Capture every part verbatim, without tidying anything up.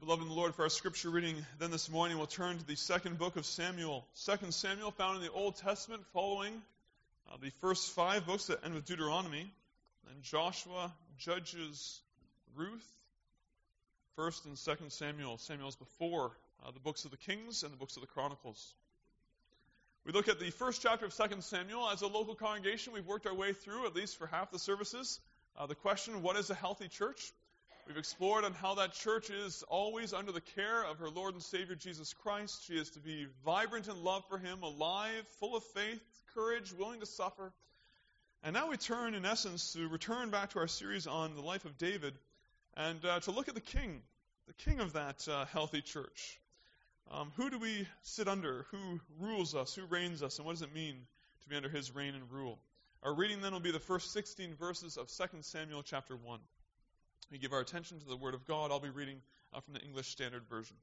Beloved in the Lord, for our scripture reading then this morning, we'll turn to the second book of Samuel. Second Samuel, found in the Old Testament, following uh, the first five books that end with Deuteronomy, and Joshua, Judges, Ruth, First and Second Samuel. Samuel's before uh, the books of the Kings and the books of the Chronicles. We look at the first chapter of Second Samuel. As a local congregation, we've worked our way through, at least for half the services, uh, the question, what is a healthy church? We've explored on how that church is always under the care of her Lord and Savior Jesus Christ. She is to be vibrant in love for Him, alive, full of faith, courage, willing to suffer. And now we turn, in essence, to return back to our series on the life of David and uh, to look at the king, the king of that uh, healthy church. Um, who do we sit under? Who rules us? Who reigns us? And what does it mean to be under His reign and rule? Our reading then will be the first sixteen verses of Second Samuel chapter one. We give our attention to the Word of God. I'll be reading uh, from the English Standard Version.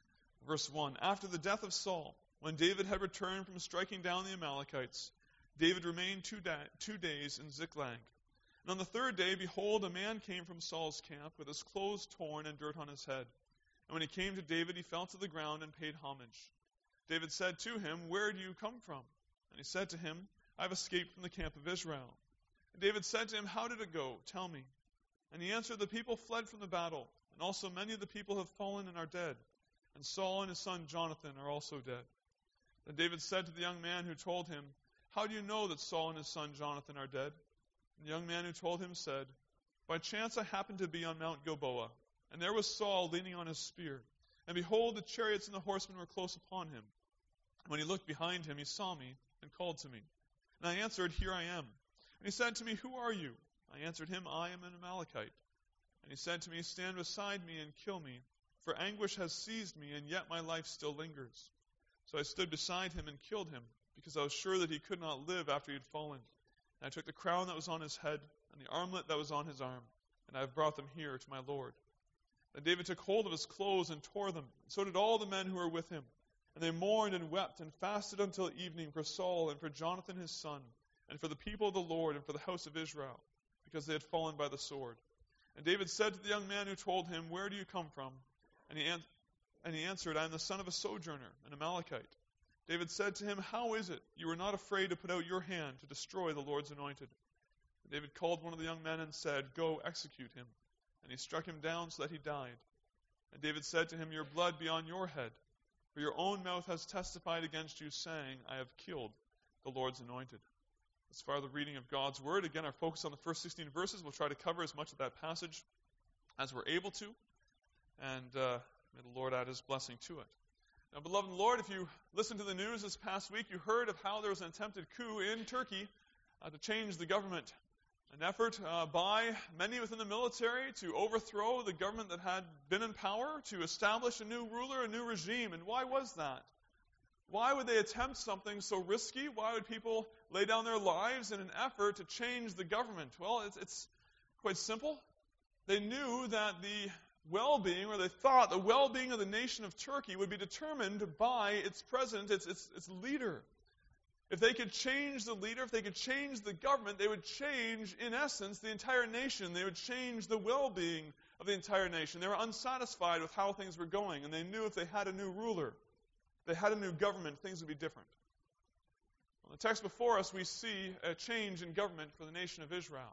Verse one, After the death of Saul, when David had returned from striking down the Amalekites, David remained two, da- two days in Ziklag. And on the third day, behold, a man came from Saul's camp with his clothes torn and dirt on his head. And when he came to David, he fell to the ground and paid homage. David said to him, Where do you come from? And he said to him, I have escaped from the camp of Israel. And David said to him, How did it go? Tell me. And he answered, The people fled from the battle, and also many of the people have fallen and are dead. And Saul and his son Jonathan are also dead. Then David said to the young man who told him, How do you know that Saul and his son Jonathan are dead? And the young man who told him said, By chance I happened to be on Mount Gilboa, and there was Saul leaning on his spear. And behold, the chariots and the horsemen were close upon him. When he looked behind him, he saw me and called to me. And I answered, Here I am. And he said to me, Who are you? I answered him, I am an Amalekite. And he said to me, Stand beside me and kill me, for anguish has seized me, and yet my life still lingers. So I stood beside him and killed him, because I was sure that he could not live after he had fallen. And I took the crown that was on his head, and the armlet that was on his arm, and I have brought them here to my Lord. Then David took hold of his clothes and tore them, and so did all the men who were with him. And they mourned and wept and fasted until evening for Saul and for Jonathan his son, and for the people of the Lord and for the house of Israel, because they had fallen by the sword. And David said to the young man who told him, Where do you come from? And he, an- and he answered, I am the son of a sojourner, an Amalekite. David said to him, How is it you were not afraid to put out your hand to destroy the Lord's anointed? And David called one of the young men and said, Go, execute him. And he struck him down so that he died. And David said to him, Your blood be on your head, for your own mouth has testified against you, saying, I have killed the Lord's anointed. As far as the reading of God's Word, again, our focus on the first sixteen verses. We'll try to cover as much of that passage as we're able to. And uh, may the Lord add His blessing to it. Now, beloved Lord, if you listened to the news this past week, you heard of how there was an attempted coup in Turkey uh, to change the government. An effort uh, by many within the military to overthrow the government that had been in power, to establish a new ruler, a new regime. And why was that? Why would they attempt something so risky? Why would people lay down their lives in an effort to change the government? Well, it's, it's quite simple. They knew that the well-being, or they thought the well-being of the nation of Turkey would be determined by its president, its, its, its leader. If they could change the leader, if they could change the government, they would change, in essence, the entire nation. They would change the well-being of the entire nation. They were unsatisfied with how things were going, and they knew if they had a new ruler, they had a new government, things would be different. In the text before us, we see a change in government for the nation of Israel.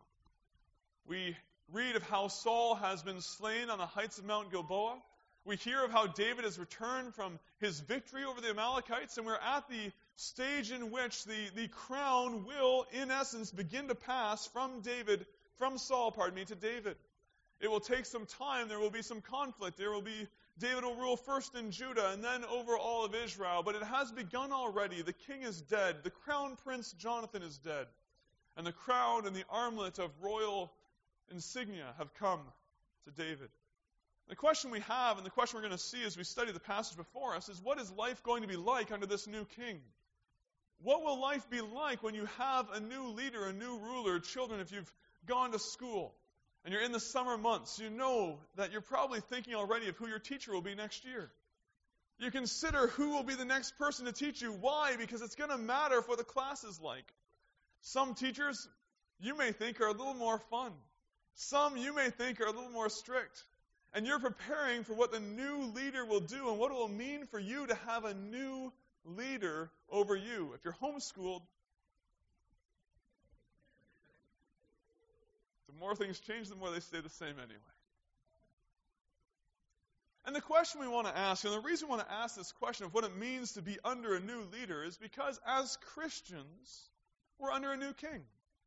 We read of how Saul has been slain on the heights of Mount Gilboa. We hear of how David has returned from his victory over the Amalekites, and we're at the stage in which the, the crown will, in essence, begin to pass from David, from Saul, pardon me, to David. It will take some time. There will be some conflict. There will be David will rule first in Judah and then over all of Israel. But it has begun already. The king is dead. The crown prince Jonathan is dead. And the crown and the armlet of royal insignia have come to David. The question we have, and the question we're going to see as we study the passage before us, is what is life going to be like under this new king? What will life be like when you have a new leader, a new ruler? Children, if you've gone to school and you're in the summer months, you know that you're probably thinking already of who your teacher will be next year. You consider who will be the next person to teach you. Why? Because it's going to matter for what the class is like. Some teachers you may think are a little more fun. Some you may think are a little more strict. And you're preparing for what the new leader will do and what it will mean for you to have a new leader over you. If you're homeschooled, the more things change, the more they stay the same anyway. And the question we want to ask, and the reason we want to ask this question of what it means to be under a new leader is because as Christians, we're under a new king.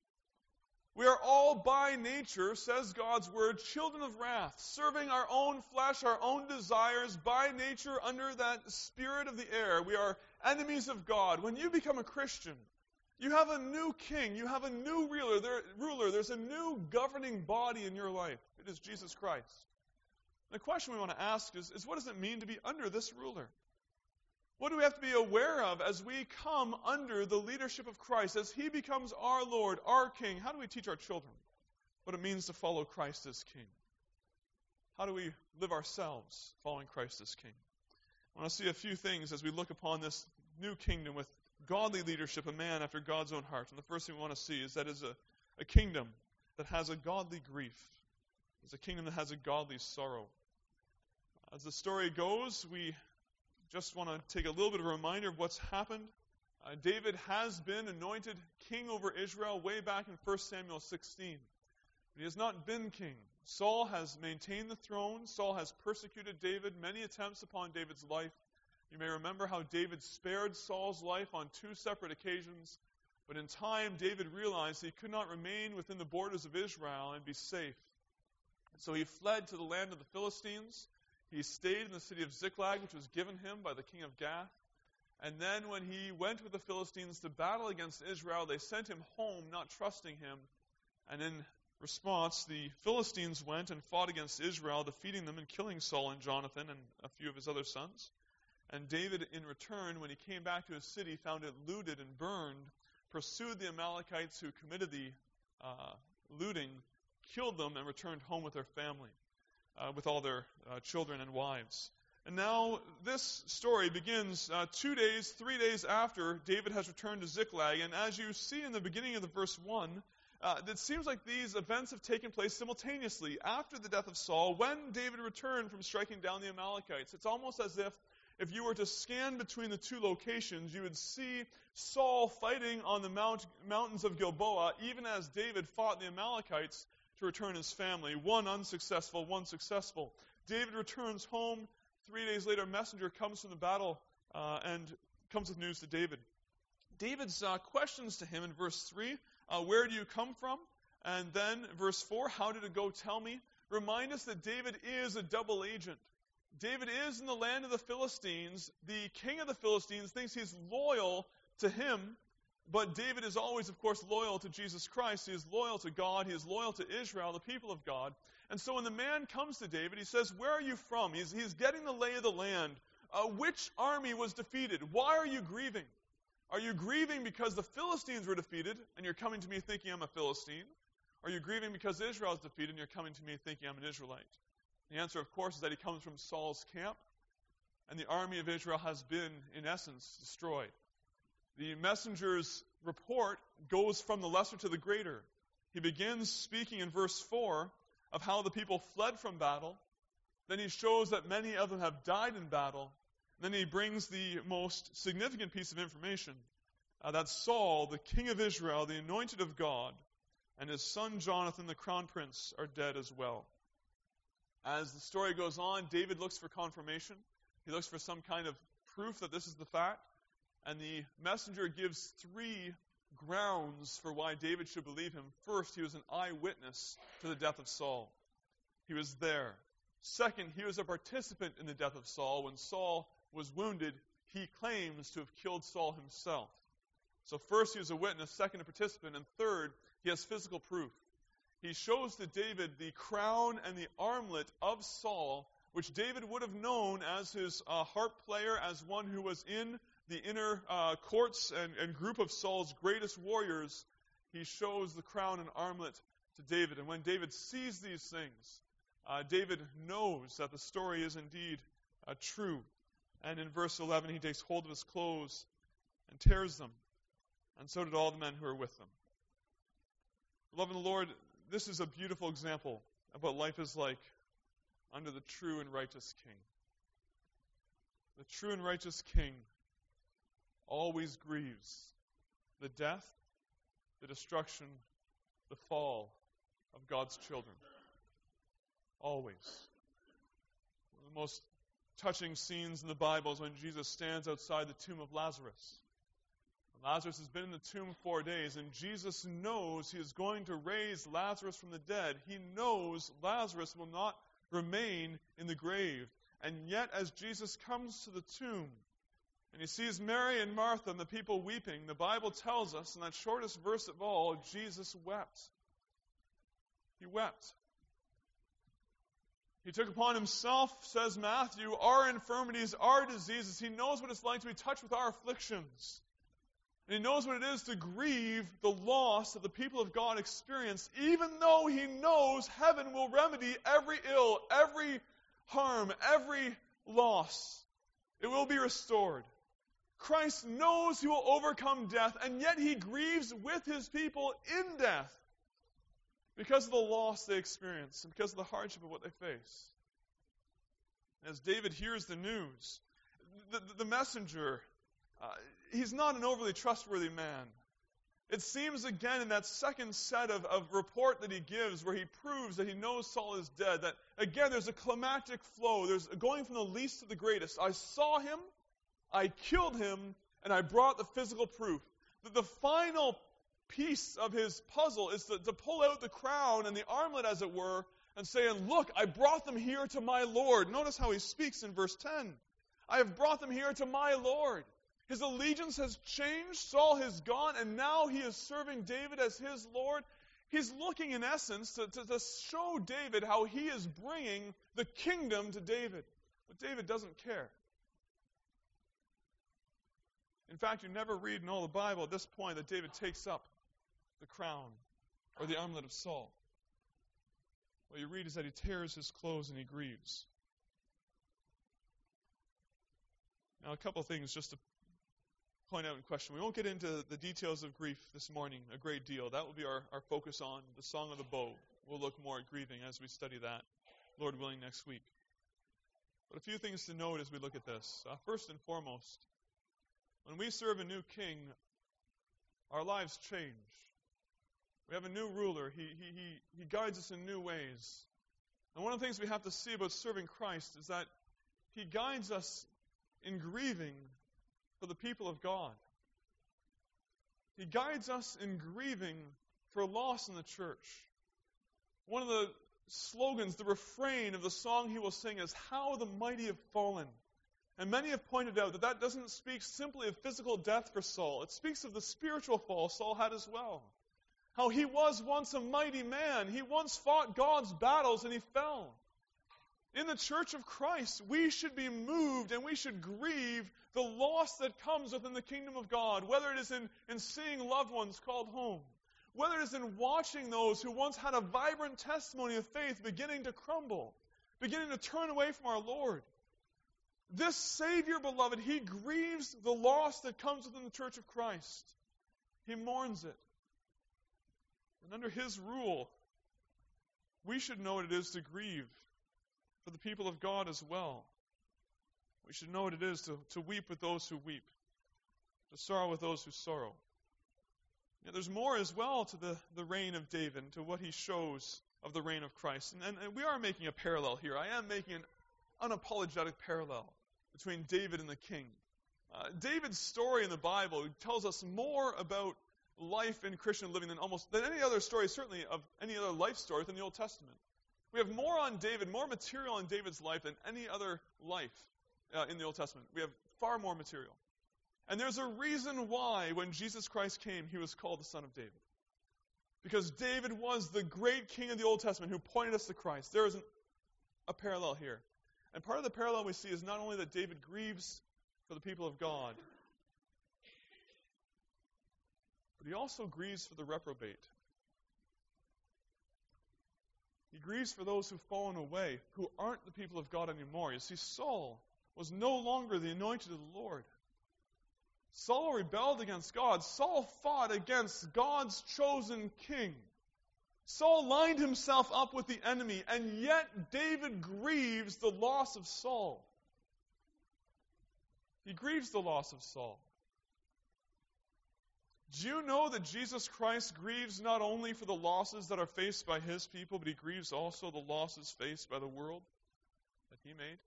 We are all by nature, says God's word, children of wrath, serving our own flesh, our own desires, by nature under that spirit of the air. We are enemies of God. When you become a Christian, you have a new king. You have a new ruler. There, ruler. There's a new governing body in your life. It is Jesus Christ. The question we want to ask is, is what does it mean to be under this ruler? What do we have to be aware of as we come under the leadership of Christ, as he becomes our Lord, our King? How do we teach our children what it means to follow Christ as King? How do we live ourselves following Christ as King? I want to see a few things as we look upon this new kingdom with godly leadership, a man after God's own heart. And the first thing we want to see is that is a, a kingdom that has a godly grief. It's a kingdom that has a godly sorrow. As the story goes, we just want to take a little bit of a reminder of what's happened. Uh, David has been anointed king over Israel way back in First Samuel sixteen. But he has not been king. Saul has maintained the throne. Saul has persecuted David, many attempts upon David's life. You may remember how David spared Saul's life on two separate occasions. But in time, David realized he could not remain within the borders of Israel and be safe. And so he fled to the land of the Philistines. He stayed in the city of Ziklag, which was given him by the king of Gath. And then when he went with the Philistines to battle against Israel, they sent him home, not trusting him. And in response, the Philistines went and fought against Israel, defeating them and killing Saul and Jonathan and a few of his other sons. And David, in return, when he came back to his city, found it looted and burned, pursued the Amalekites who committed the uh, looting, killed them, and returned home with their family. Uh, with all their uh, children and wives. And now this story begins uh, two days, three days after David has returned to Ziklag. And as you see in the beginning of the verse one, uh, it seems like these events have taken place simultaneously after the death of Saul, when David returned from striking down the Amalekites. It's almost as if if you were to scan between the two locations, you would see Saul fighting on the mount, mountains of Gilboa, even as David fought the Amalekites to return his family. One unsuccessful, one successful. David returns home. Three days later, a messenger comes from the battle uh, and comes with news to David. David's uh, questions to him in verse three, uh, where do you come from? And then verse four, how did it go, tell me? Remind us that David is a double agent. David is in the land of the Philistines. The king of the Philistines thinks he's loyal to him. But David is always, of course, loyal to Jesus Christ. He is loyal to God. He is loyal to Israel, the people of God. And so when the man comes to David, he says, where are you from? He's, he's getting the lay of the land. Uh, which army was defeated? Why are you grieving? Are you grieving because the Philistines were defeated, and you're coming to me thinking I'm a Philistine? Are you grieving because Israel is defeated, and you're coming to me thinking I'm an Israelite? The answer, of course, is that he comes from Saul's camp, and the army of Israel has been, in essence, destroyed. The messenger's report goes from the lesser to the greater. He begins speaking in verse four of how the people fled from battle. Then he shows that many of them have died in battle. Then he brings the most significant piece of information, uh, that Saul, the king of Israel, the anointed of God, and his son Jonathan, the crown prince, are dead as well. As the story goes on, David looks for confirmation. He looks for some kind of proof that this is the fact. And the messenger gives three grounds for why David should believe him. First, he was an eyewitness to the death of Saul. He was there. Second, he was a participant in the death of Saul. When Saul was wounded, he claims to have killed Saul himself. So first, he was a witness. Second, a participant. And third, he has physical proof. He shows to David the crown and the armlet of Saul, which David would have known as his uh, harp player, as one who was in the inner uh, courts and, and group of Saul's greatest warriors. He shows the crown and armlet to David. And when David sees these things, uh, David knows that the story is indeed uh, true. And in verse eleven, he takes hold of his clothes and tears them. And so did all the men who were with them. Beloved in the Lord, this is a beautiful example of what life is like under the true and righteous King. The true and righteous King always grieves the death, the destruction, the fall of God's children. Always. One of the most touching scenes in the Bible is when Jesus stands outside the tomb of Lazarus. Lazarus has been in the tomb four days, and Jesus knows he is going to raise Lazarus from the dead. He knows Lazarus will not remain in the grave. And yet, as Jesus comes to the tomb, and he sees Mary and Martha and the people weeping, the Bible tells us, in that shortest verse of all, Jesus wept. He wept. He took upon himself, says Matthew, our infirmities, our diseases. He knows what it's like to be touched with our afflictions. And he knows what it is to grieve the loss that the people of God experience, even though he knows heaven will remedy every ill, every harm, every loss. It will be restored. Christ knows he will overcome death, and yet he grieves with his people in death because of the loss they experience and because of the hardship of what they face. As David hears the news, the, the messenger, uh, he's not an overly trustworthy man. It seems again in that second set of, of report that he gives where he proves that he knows Saul is dead, that again there's a climactic flow. There's going from the least to the greatest. I saw him, I killed him, and I brought the physical proof. The, the final piece of his puzzle is to, to pull out the crown and the armlet, as it were, and say, and look, I brought them here to my Lord. Notice how he speaks in verse ten. I have brought them here to my Lord. His allegiance has changed. Saul has gone, and now he is serving David as his Lord. He's looking, in essence, to, to, to show David how he is bringing the kingdom to David. But David doesn't care. In fact, you never read in all the Bible at this point that David takes up the crown or the armlet of Saul. What you read is that he tears his clothes and he grieves. Now, a couple of things just to point out in question. We won't get into the details of grief this morning a great deal. That will be our, our focus on the Song of the Bow. We'll look more at grieving as we study that, Lord willing, next week. But a few things to note as we look at this. Uh, first and foremost, when we serve a new king, our lives change. We have a new ruler. He, he, he, he guides us in new ways. And one of the things we have to see about serving Christ is that he guides us in grieving for the people of God. He guides us in grieving for loss in the church. One of the slogans, the refrain of the song he will sing is, "How the mighty have fallen." And many have pointed out that that doesn't speak simply of physical death for Saul. It speaks of the spiritual fall Saul had as well. How he was once a mighty man. He once fought God's battles and he fell. In the church of Christ, we should be moved and we should grieve the loss that comes within the kingdom of God, whether it is in, in seeing loved ones called home, whether it is in watching those who once had a vibrant testimony of faith beginning to crumble, beginning to turn away from our Lord. This Savior, beloved, he grieves the loss that comes within the church of Christ. He mourns it. And under his rule, we should know what it is to grieve for the people of God as well. We should know what it is to, to weep with those who weep, to sorrow with those who sorrow. Yet there's more as well to the, the reign of David, to what he shows of the reign of Christ. And, and, and we are making a parallel here. I am making an unapologetic parallel between David and the king. Uh, David's story in the Bible tells us more about life in Christian living than almost than any other story, certainly of any other life story within the Old Testament. We have more on David, more material on David's life than any other life uh, in the Old Testament. We have far more material. And there's a reason why when Jesus Christ came, he was called the Son of David. Because David was the great king of the Old Testament who pointed us to Christ. There is an, a parallel here. And part of the parallel we see is not only that David grieves for the people of God, but he also grieves for the reprobate. He grieves for those who've fallen away, who aren't the people of God anymore. You see, Saul was no longer the anointed of the Lord. Saul rebelled against God. Saul fought against God's chosen king. Saul lined himself up with the enemy, and yet David grieves the loss of Saul. He grieves the loss of Saul. Do you know that Jesus Christ grieves not only for the losses that are faced by his people, but he grieves also the losses faced by the world that he made?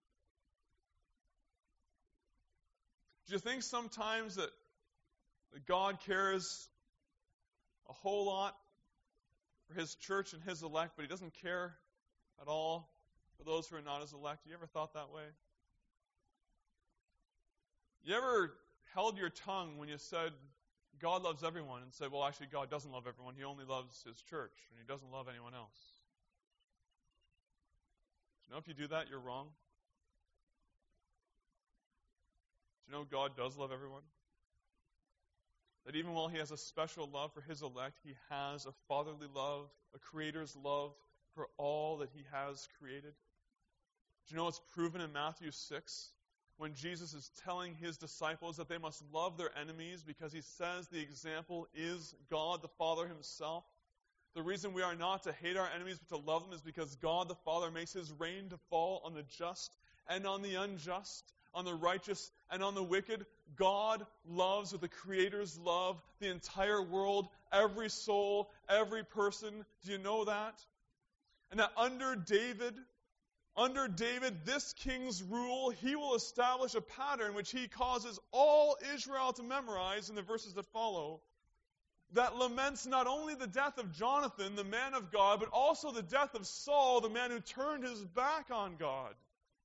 Do you think sometimes that, that God cares a whole lot for his church and his elect, but he doesn't care at all for those who are not his elect? You ever thought that way? You ever held your tongue when you said, God loves everyone, and said, well, actually, God doesn't love everyone. He only loves his church, and he doesn't love anyone else? Do you know if you do that, you're wrong? Do you know God does love everyone? That even while he has a special love for his elect, he has a fatherly love, a creator's love for all that he has created. Do you know it's proven in Matthew six? When Jesus is telling his disciples that they must love their enemies because he says the example is God the Father himself. The reason we are not to hate our enemies but to love them is because God the Father makes his rain to fall on the just and on the unjust, on the righteous and on the wicked. God loves with the Creator's love the entire world, every soul, every person. Do you know that? And that under David, Under David, this king's rule, he will establish a pattern which he causes all Israel to memorize in the verses that follow, that laments not only the death of Jonathan, the man of God, but also the death of Saul, the man who turned his back on God.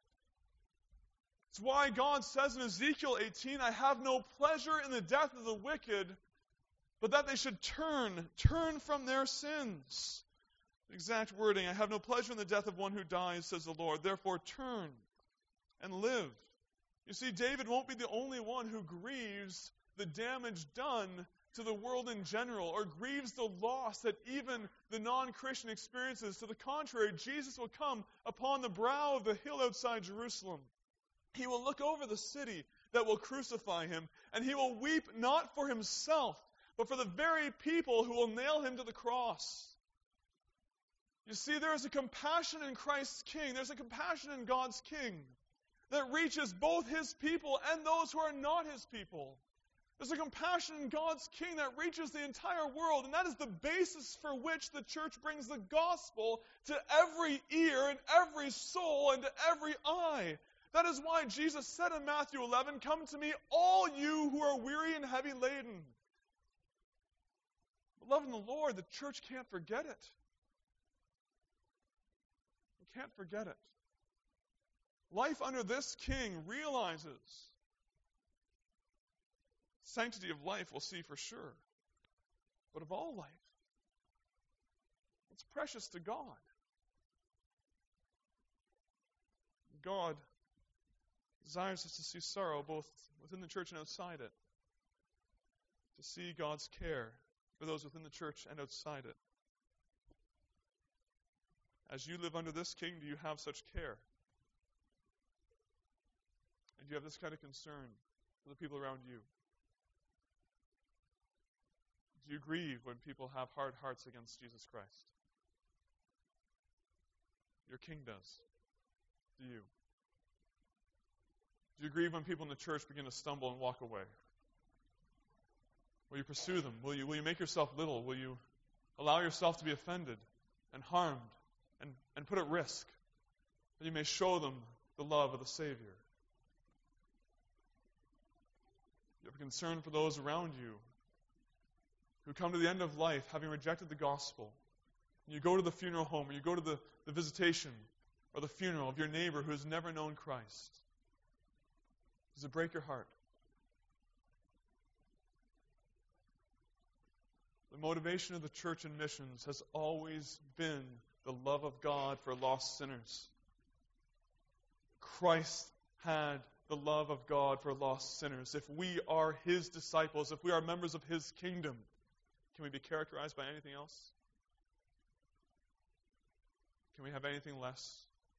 It's why God says in Ezekiel eighteen, I have no pleasure in the death of the wicked, but that they should turn, turn from their sins. Exact wording, I have no pleasure in the death of one who dies, says the Lord. Therefore turn and live. You see, David won't be the only one who grieves the damage done to the world in general, or grieves the loss that even the non-Christian experiences. To the contrary, Jesus will come upon the brow of the hill outside Jerusalem. He will look over the city that will crucify him, and he will weep not for himself, but for the very people who will nail him to the cross. You see, there is a compassion in Christ's King. There's a compassion in God's King that reaches both his people and those who are not his people. There's a compassion in God's King that reaches the entire world, and that is the basis for which the church brings the gospel to every ear and every soul and to every eye. That is why Jesus said in Matthew eleven, come to me, all you who are weary and heavy laden. Beloved in the Lord, the church can't forget it. Can't forget it. Life under this king realizes sanctity of life, we'll see for sure, but of all life, it's precious to God. God desires us to see sorrow both within the church and outside it, to see God's care for those within the church and outside it. As you live under this king, do you have such care? And do you have this kind of concern for the people around you? Do you grieve when people have hard hearts against Jesus Christ? Your king does. Do you? Do you grieve when people in the church begin to stumble and walk away? Will you pursue them? Will you, will you make yourself little? Will you allow yourself to be offended and harmed and, and put at risk that you may show them the love of the Savior? You have a concern for those around you who come to the end of life having rejected the gospel. And you go to the funeral home, or you go to the, the visitation or the funeral of your neighbor who has never known Christ. Does it break your heart? The motivation of the church and missions has always been the love of God for lost sinners. Christ had the love of God for lost sinners. If we are his disciples, if we are members of his kingdom, can we be characterized by anything else? Can we have anything less?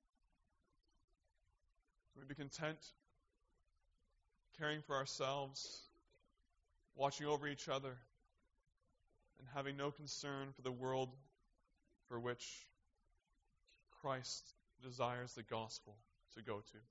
Can we be content caring for ourselves, watching over each other, and having no concern for the world for which Christ desires the gospel to go to.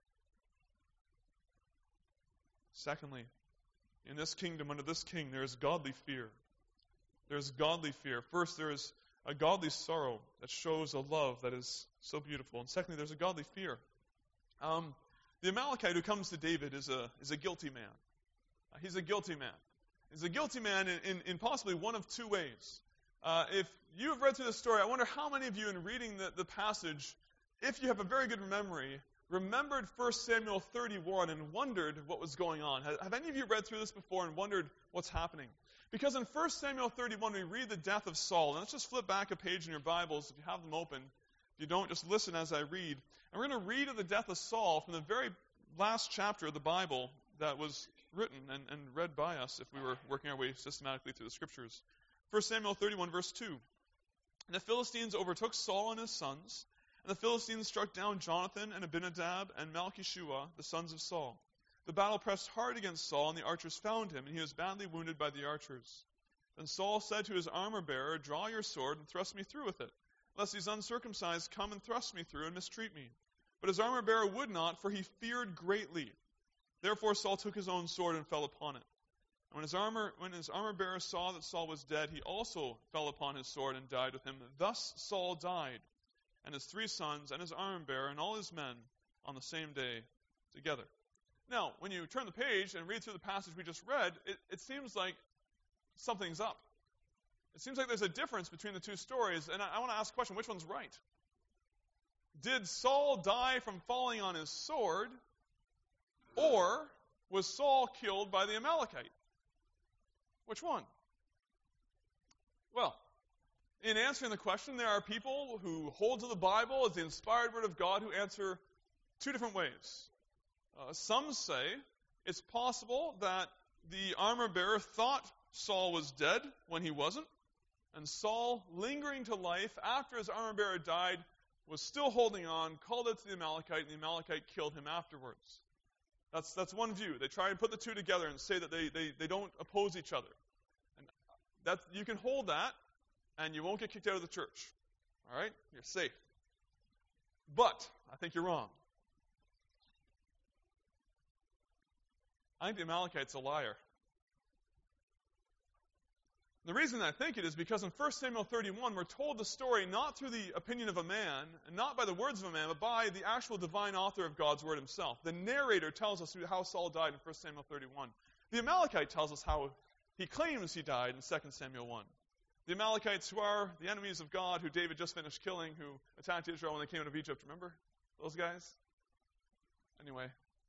Secondly, in this kingdom, under this king, there is godly fear. There is godly fear. First, there is a godly sorrow that shows a love that is so beautiful. And secondly, there's a godly fear. Um, the Amalekite who comes to David is a is a guilty man. Uh, he's a guilty man. He's a guilty man in, in, in possibly one of two ways. Uh, if you have read through this story, I wonder how many of you, in reading the, the passage, if you have a very good memory, remembered First Samuel thirty-one and wondered what was going on. Have, have any of you read through this before and wondered what's happening? Because in First Samuel thirty-one, we read the death of Saul. And let's just flip back a page in your Bibles if you have them open. If you don't, just listen as I read. And we're going to read of the death of Saul from the very last chapter of the Bible that was written and, and read by us if we were working our way systematically through the Scriptures. First Samuel thirty-one, verse two. And the Philistines overtook Saul and his sons, and the Philistines struck down Jonathan and Abinadab and Malchishua, the sons of Saul. The battle pressed hard against Saul, and the archers found him, and he was badly wounded by the archers. Then Saul said to his armor-bearer, "Draw your sword and thrust me through with it, lest these uncircumcised come and thrust me through and mistreat me." But his armor-bearer would not, for he feared greatly. Therefore Saul took his own sword and fell upon it. And when his armor, when his armor-bearer saw that Saul was dead, he also fell upon his sword and died with him. Thus Saul died, and his three sons, and his armor-bearer, and all his men, on the same day together. Now, when you turn the page and read through the passage we just read, it, it seems like something's up. It seems like there's a difference between the two stories, and I, I want to ask a question, which one's right? Did Saul die from falling on his sword, or was Saul killed by the Amalekite? Which one? Well, in answering the question, there are people who hold to the Bible as the inspired word of God who answer two different ways. Uh, some say it's possible that the armor-bearer thought Saul was dead when he wasn't, and Saul, lingering to life after his armor-bearer died, was still holding on, called out to the Amalekite, and the Amalekite killed him afterwards. That's that's one view. They try and put the two together and say that they, they, they don't oppose each other. And that, you can hold that, and you won't get kicked out of the church. All right? You're safe. But I think you're wrong. I think the Amalekite's a liar. The reason I think it is because in First Samuel thirty-one, we're told the story not through the opinion of a man, and not by the words of a man, but by the actual divine author of God's word himself. The narrator tells us how Saul died in First Samuel thirty-one. The Amalekite tells us how he claims he died in Second Samuel one. The Amalekites, who are the enemies of God, who David just finished killing, who attacked Israel when they came out of Egypt. Remember those guys? Anyway.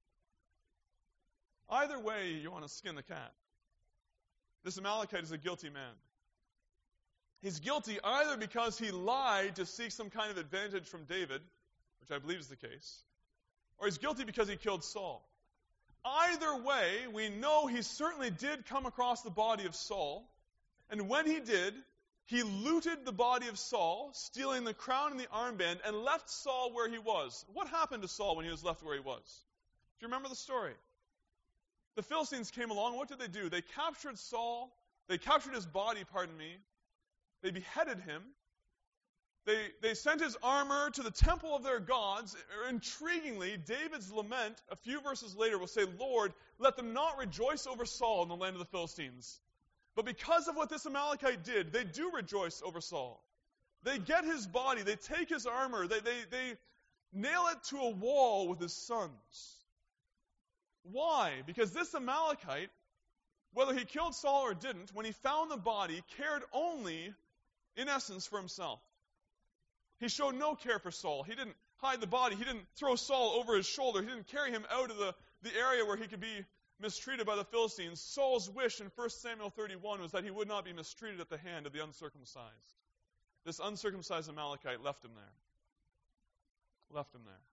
Either way, you want to skin the cat. This Amalekite is a guilty man. He's guilty either because he lied to seek some kind of advantage from David, which I believe is the case, or he's guilty because he killed Saul. Either way, we know he certainly did come across the body of Saul, and when he did, he looted the body of Saul, stealing the crown and the armband, and left Saul where he was. What happened to Saul when he was left where he was? Do you remember the story? The Philistines came along. What did they do? They captured Saul. They captured his body, pardon me. They beheaded him. They, they sent his armor to the temple of their gods. Intriguingly, David's lament, a few verses later, will say, "Lord, let them not rejoice over Saul in the land of the Philistines." But because of what this Amalekite did, they do rejoice over Saul. They get his body. They take his armor. They, they, they nail it to a wall with his sons. Why? Because this Amalekite, whether he killed Saul or didn't, when he found the body, cared only, in essence, for himself. He showed no care for Saul. He didn't hide the body. He didn't throw Saul over his shoulder. He didn't carry him out of the, the area where he could be mistreated by the Philistines. Saul's wish in First Samuel thirty-one was that he would not be mistreated at the hand of the uncircumcised. This uncircumcised Amalekite left him there. Left him there.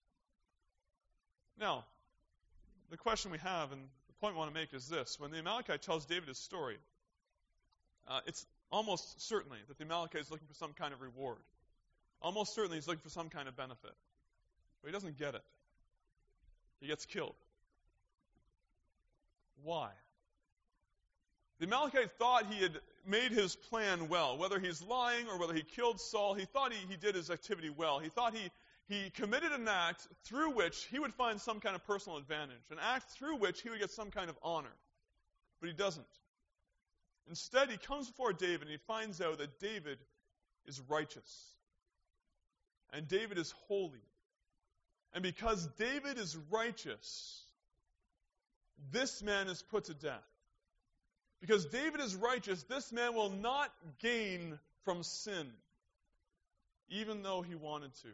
Now, the question we have, and the point we want to make, is this. When the Amalekite tells David his story, uh, it's almost certainly that the Amalekite is looking for some kind of reward. Almost certainly he's looking for some kind of benefit. But he doesn't get it. He gets killed. Why? The Amalekite thought he had made his plan well. Whether he's lying or whether he killed Saul, he thought he, he did his activity well. He thought he, he committed an act through which he would find some kind of personal advantage, an act through which he would get some kind of honor. But he doesn't. Instead, he comes before David and he finds out that David is righteous. And David is holy. And because David is righteous, this man is put to death. Because David is righteous, this man will not gain from sin, even though he wanted to.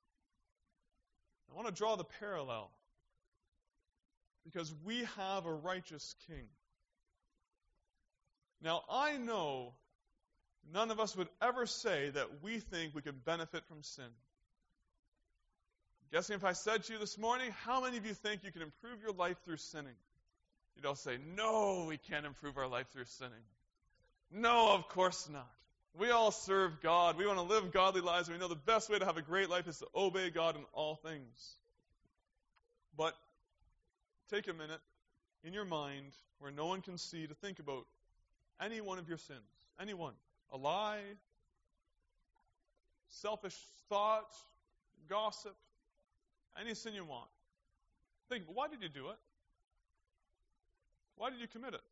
I want to draw the parallel, because we have a righteous king. Now, I know none of us would ever say that we think we can benefit from sin. I'm guessing if I said to you this morning, how many of you think you can improve your life through sinning? You'd all say, no, we can't improve our life through sinning. No, of course not. We all serve God. We want to live godly lives, and we know the best way to have a great life is to obey God in all things. But take a minute in your mind where no one can see to think about any one of your sins. Any one. A lie, selfish thought, gossip, any sin you want. Think, why did you do it? Why did you commit it?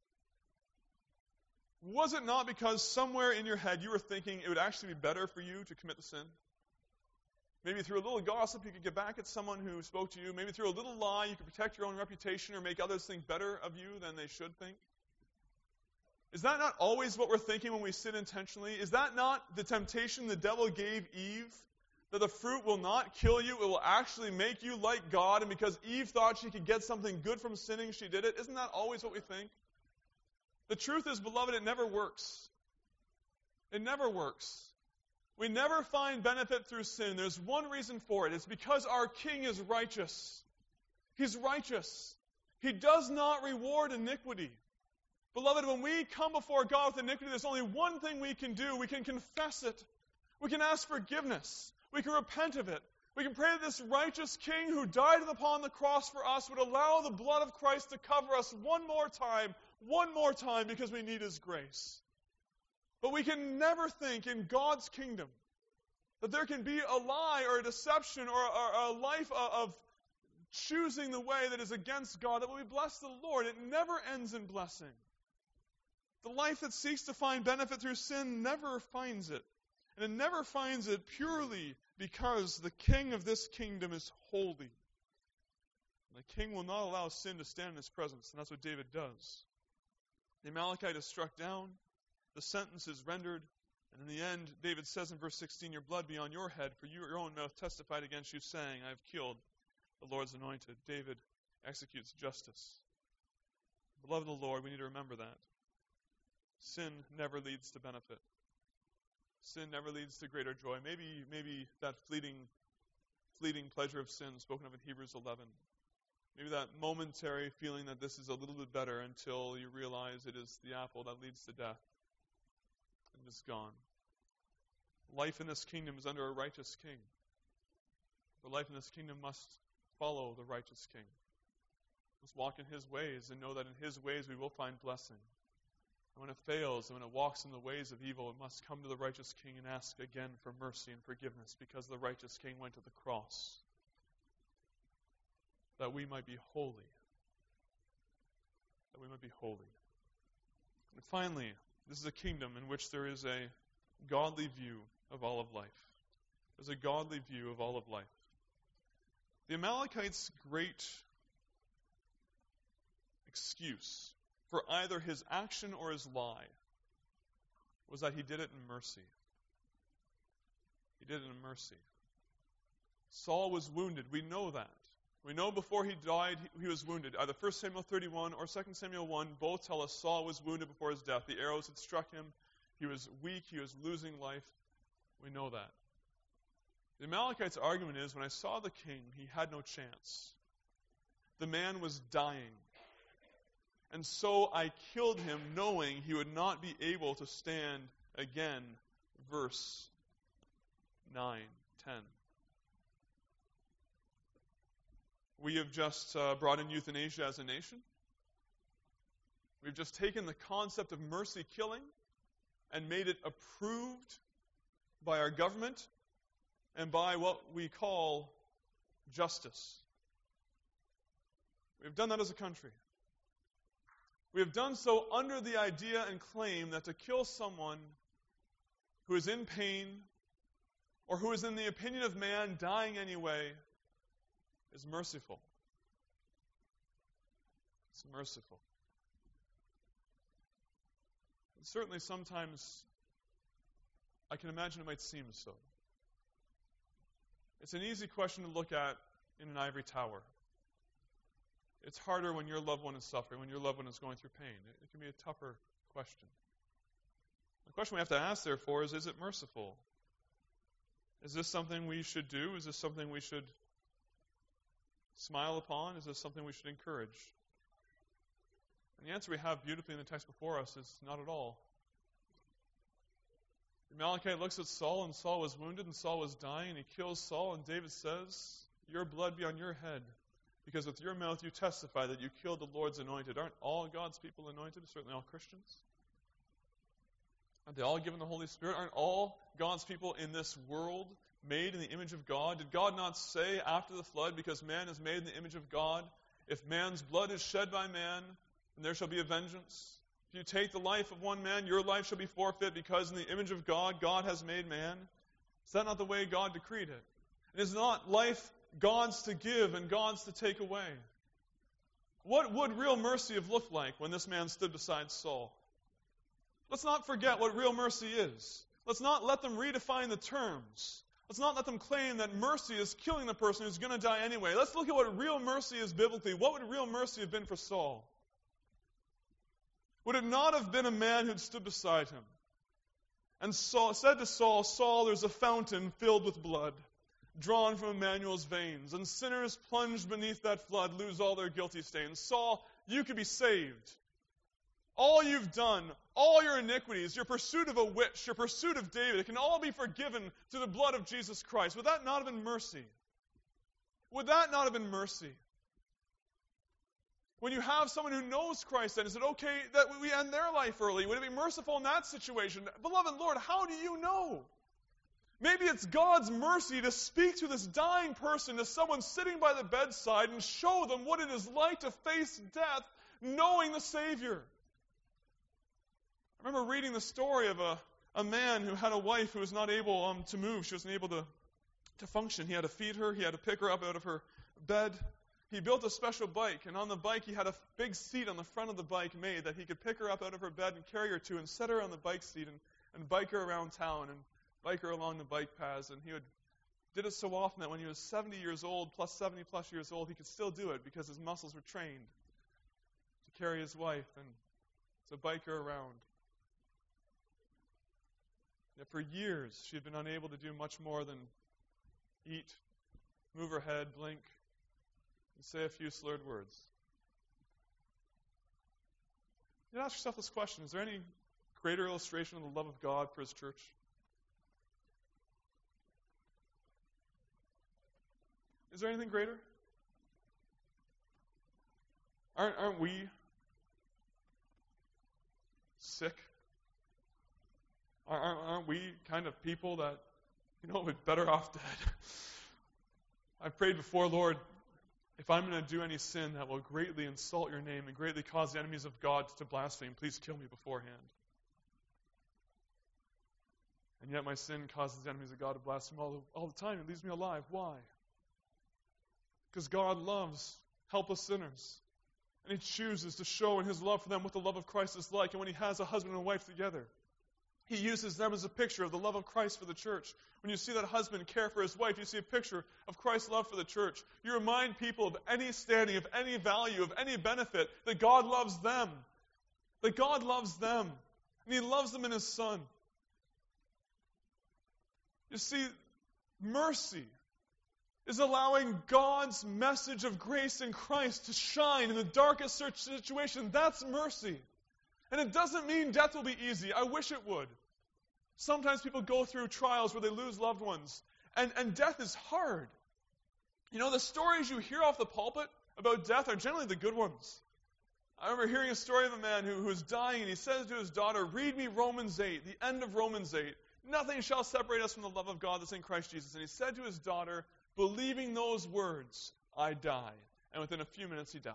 Was it not because somewhere in your head you were thinking it would actually be better for you to commit the sin? Maybe through a little gossip you could get back at someone who spoke to you. Maybe through a little lie you could protect your own reputation or make others think better of you than they should think. Is that not always what we're thinking when we sin intentionally? Is that not the temptation the devil gave Eve? That the fruit will not kill you, it will actually make you like God, and because Eve thought she could get something good from sinning, she did it. Isn't that always what we think? The truth is, beloved, it never works. It never works. We never find benefit through sin. There's one reason for it. It's because our King is righteous. He's righteous. He does not reward iniquity. Beloved, when we come before God with iniquity, there's only one thing we can do. We can confess it. We can ask forgiveness. We can repent of it. We can pray that this righteous King who died upon the cross for us would allow the blood of Christ to cover us one more time, one more time, because we need His grace. But we can never think in God's kingdom that there can be a lie or a deception or, or a life of choosing the way that is against God that will be blessed to the Lord. It never ends in blessing. The life that seeks to find benefit through sin never finds it. And it never finds it purely because the king of this kingdom is holy. And the king will not allow sin to stand in his presence, and that's what David does. The Amalekite is struck down, the sentence is rendered, and in the end, David says in verse sixteen, your blood be on your head, for you, your own mouth testified against you, saying, I have killed the Lord's anointed. David executes justice. Beloved of the Lord, we need to remember that. Sin never leads to benefit. Sin never leads to greater joy. Maybe, maybe that fleeting, fleeting pleasure of sin spoken of in Hebrews eleven. Maybe that momentary feeling that this is a little bit better until you realize it is the apple that leads to death. And it's gone. Life in this kingdom is under a righteous king. For life in this kingdom must follow the righteous king. Must walk in His ways and know that in His ways we will find blessing. And when it fails, and when it walks in the ways of evil, it must come to the righteous king and ask again for mercy and forgiveness, because the righteous king went to the cross that we might be holy. That we might be holy. And finally, this is a kingdom in which there is a godly view of all of life. There's a godly view of all of life. The Amalekite's great excuse for either his action or his lie was that he did it in mercy. He did it in mercy. Saul was wounded. We know that. We know before he died, he, he was wounded. Either First Samuel thirty-one or Second Samuel one both tell us Saul was wounded before his death. The arrows had struck him. He was weak. He was losing life. We know that. The Amalekite's argument is, when I saw the king, he had no chance. The man was dying. And so I killed him, knowing he would not be able to stand again. Verse nine, ten. We have just uh, brought in euthanasia as a nation. We've just taken the concept of mercy killing and made it approved by our government and by what we call justice. We've done that as a country. We have done so under the idea and claim that to kill someone who is in pain or who is, in the opinion of man, dying anyway is merciful. It's merciful. And certainly sometimes I can imagine it might seem so. It's an easy question to look at in an ivory tower. It's harder when your loved one is suffering, when your loved one is going through pain. It, it can be a tougher question. The question we have to ask, therefore, is, is it merciful? Is this something we should do? Is this something we should smile upon? Is this something we should encourage? And the answer we have beautifully in the text before us is not at all. The Amalekite looks at Saul, and Saul was wounded, and Saul was dying, and he kills Saul, and David says, "Your blood be on your head, because with your mouth you testify that you killed the Lord's anointed." Aren't all God's people anointed? Certainly all Christians. Aren't they all given the Holy Spirit? Aren't all God's people in this world made in the image of God? Did God not say after the flood, because man is made in the image of God, if man's blood is shed by man, then there shall be a vengeance? If you take the life of one man, your life shall be forfeit, because in the image of God, God has made man. Is that not the way God decreed it? And is not life God's to give and God's to take away? What would real mercy have looked like when this man stood beside Saul? Let's not forget what real mercy is. Let's not let them redefine the terms. Let's not let them claim that mercy is killing the person who's going to die anyway. Let's look at what real mercy is biblically. What would real mercy have been for Saul? Would it not have been a man who'd stood beside him and Saul, said to Saul, "Saul, there's a fountain filled with blood, drawn from Emmanuel's veins, and sinners plunged beneath that flood lose all their guilty stains. Saul, you could be saved. All you've done, all your iniquities, your pursuit of a witch, your pursuit of David, it can all be forgiven through the blood of Jesus Christ." Would that not have been mercy? Would that not have been mercy? When you have someone who knows Christ, then is it okay that we end their life early? Would it be merciful in that situation? Beloved Lord, how do you know? Maybe it's God's mercy to speak to this dying person, to someone sitting by the bedside, and show them what it is like to face death knowing the Savior. I remember reading the story of a, a man who had a wife who was not able um, to move. She wasn't able to, to function. He had to feed her. He had to pick her up out of her bed. He built a special bike, and on the bike he had a big seat on the front of the bike made that he could pick her up out of her bed and carry her to and set her on the bike seat and, and bike her around town and bike her along the bike paths. And he would did it so often that when he was seventy years old, plus seventy plus years old, he could still do it because his muscles were trained to carry his wife and to bike her around. Yet for years she had been unable to do much more than eat, move her head, blink, and say a few slurred words. You ask yourself this question: is there any greater illustration of the love of God for His church? Is there anything greater? Aren't, aren't we sick? Aren't, aren't we kind of people that, you know, we're better off dead? I've prayed before, Lord, if I'm going to do any sin that will greatly insult your name and greatly cause the enemies of God to blaspheme, please kill me beforehand. And yet my sin causes the enemies of God to blaspheme all, all the time. It leaves me alive. Why? Because God loves helpless sinners. And He chooses to show in His love for them what the love of Christ is like. And when He has a husband and a wife together, He uses them as a picture of the love of Christ for the church. When you see that husband care for his wife, you see a picture of Christ's love for the church. You remind people of any standing, of any value, of any benefit, that God loves them. That God loves them. And He loves them in His Son. You see, mercy is allowing God's message of grace in Christ to shine in the darkest situation. That's mercy. And it doesn't mean death will be easy. I wish it would. Sometimes people go through trials where they lose loved ones, and, and death is hard. You know, the stories you hear off the pulpit about death are generally the good ones. I remember hearing a story of a man who, who was dying, and he says to his daughter, read me Romans eight, the end of Romans eight. Nothing shall separate us from the love of God that's in Christ Jesus. And he said to his daughter, believing those words, I die. And within a few minutes, he died.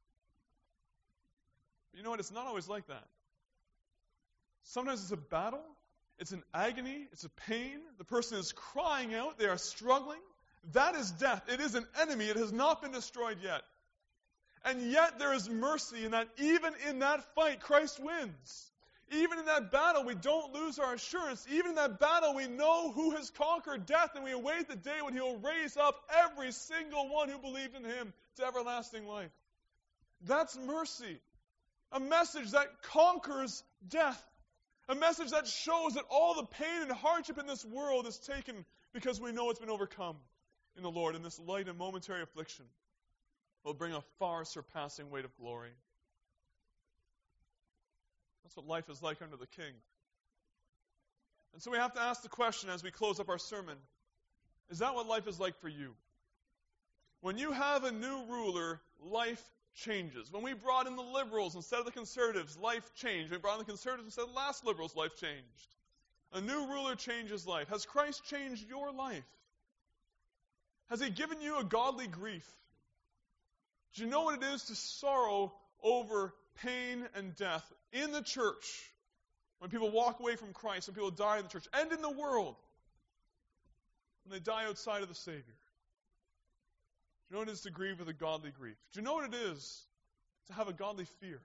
But you know what? It's not always like that. Sometimes it's a battle. It's an agony. It's a pain. The person is crying out. They are struggling. That is death. It is an enemy. It has not been destroyed yet. And yet there is mercy in that even in that fight, Christ wins. Even in that battle, we don't lose our assurance. Even in that battle, we know who has conquered death, and we await the day when he will raise up every single one who believed in him to everlasting life. That's mercy. A message that conquers death. A message that shows that all the pain and hardship in this world is taken because we know it's been overcome in the Lord, and this light and momentary affliction will bring a far surpassing weight of glory. That's what life is like under the King. And so we have to ask the question as we close up our sermon, is that what life is like for you? When you have a new ruler, life changes. When we brought in the liberals instead of the conservatives, life changed. When we brought in the conservatives instead of the last liberals, life changed. A new ruler changes life. Has Christ changed your life? Has he given you a godly grief? Do you know what it is to sorrow over pain and death in the church? When people walk away from Christ, when people die in the church, and in the world, when they die outside of the Savior. Do you know what it is to grieve with a godly grief? Do you know what it is to have a godly fear?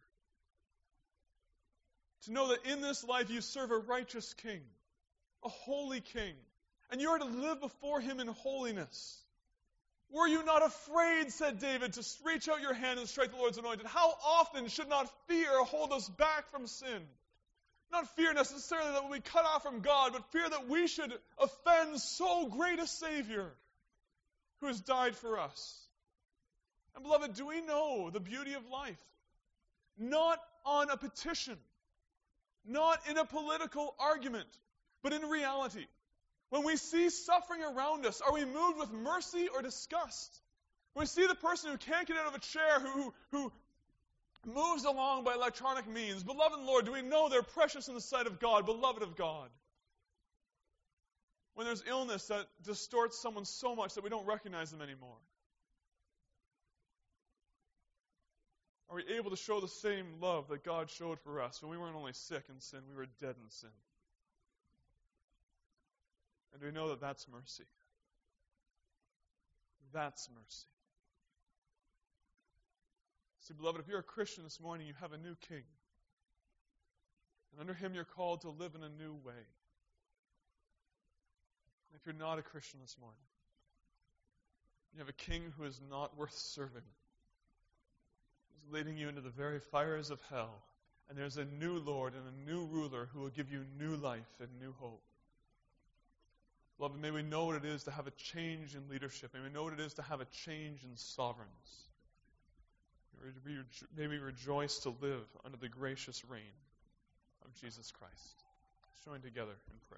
To know that in this life you serve a righteous King, a holy King, and you are to live before him in holiness. Were you not afraid, said David, to reach out your hand and strike the Lord's anointed? How often should not fear hold us back from sin? Not fear necessarily that we cut off from God, but fear that we should offend so great a Savior who has died for us. And beloved, do we know the beauty of life? Not on a petition, not in a political argument, but in reality. When we see suffering around us, are we moved with mercy or disgust? When we see the person who can't get out of a chair, who, who moves along by electronic means, beloved Lord, do we know they're precious in the sight of God, beloved of God? When there's illness that distorts someone so much that we don't recognize them anymore, are we able to show the same love that God showed for us when we weren't only sick in sin, we were dead in sin? And do we know that that's mercy? That's mercy. See, beloved, if you're a Christian this morning, you have a new King. And under him you're called to live in a new way. If you're not a Christian this morning, you have a King who is not worth serving. He's leading you into the very fires of hell. And there's a new Lord and a new ruler who will give you new life and new hope. Beloved, may we know what it is to have a change in leadership. May we know what it is to have a change in sovereigns. May we rejoice to live under the gracious reign of Jesus Christ. Let's join together in prayer.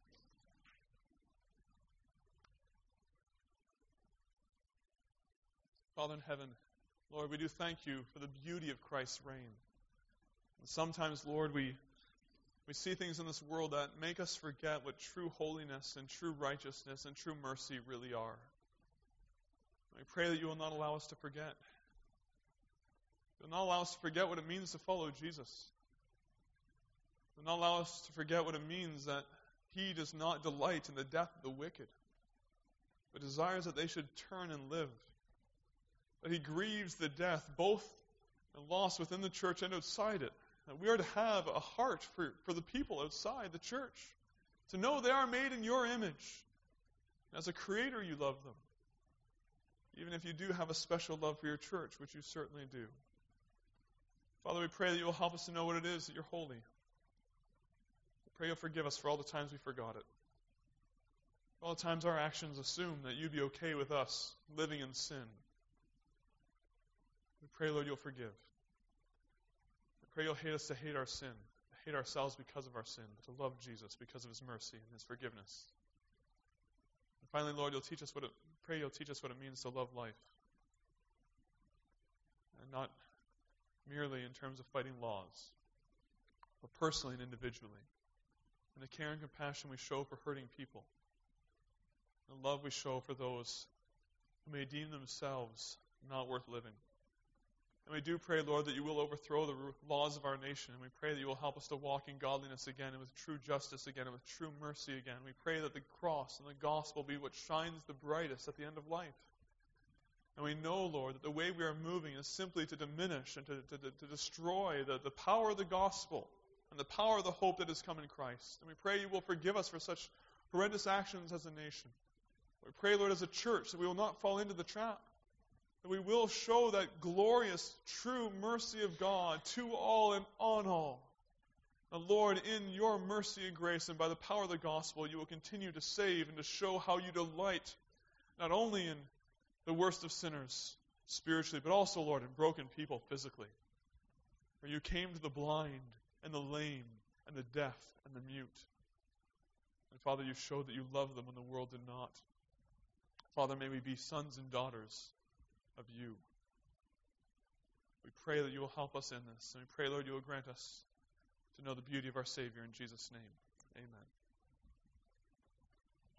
Father in heaven, Lord, we do thank you for the beauty of Christ's reign. And sometimes, Lord, we We see things in this world that make us forget what true holiness and true righteousness and true mercy really are. We pray that you will not allow us to forget. You will not allow us to forget what it means to follow Jesus. You will not allow us to forget what it means that he does not delight in the death of the wicked, but desires that they should turn and live. That he grieves the death, both and loss within the church and outside it. That we are to have a heart for, for the people outside the church, to know they are made in your image. As a creator, you love them. Even if you do have a special love for your church, which you certainly do. Father, we pray that you will help us to know what it is that you're holy. We pray you'll forgive us for all the times we forgot it. For all the times our actions assume that you'd be okay with us living in sin. We pray, Lord, you'll forgive. Pray you'll hate us to hate our sin, to hate ourselves because of our sin, but to love Jesus because of his mercy and his forgiveness. And finally, Lord, you'll teach us what it, pray you'll teach us what it means to love life. And not merely in terms of fighting laws, but personally and individually. And the care and compassion we show for hurting people. The love we show for those who may deem themselves not worth living. And we do pray, Lord, that you will overthrow the laws of our nation. And we pray that you will help us to walk in godliness again and with true justice again and with true mercy again. We pray that the cross and the gospel be what shines the brightest at the end of life. And we know, Lord, that the way we are moving is simply to diminish and to, to, to destroy the, the power of the gospel and the power of the hope that has come in Christ. And we pray you will forgive us for such horrendous actions as a nation. We pray, Lord, as a church, that we will not fall into the trap. That we will show that glorious, true mercy of God to all and on all. And Lord, in your mercy and grace and by the power of the gospel, you will continue to save and to show how you delight not only in the worst of sinners spiritually, but also, Lord, in broken people physically. For you came to the blind and the lame and the deaf and the mute. And Father, you showed that you love them when the world did not. Father, may we be sons and daughters of you. We pray that you will help us in this. And we pray, Lord, you will grant us to know the beauty of our Savior. In Jesus' name, amen.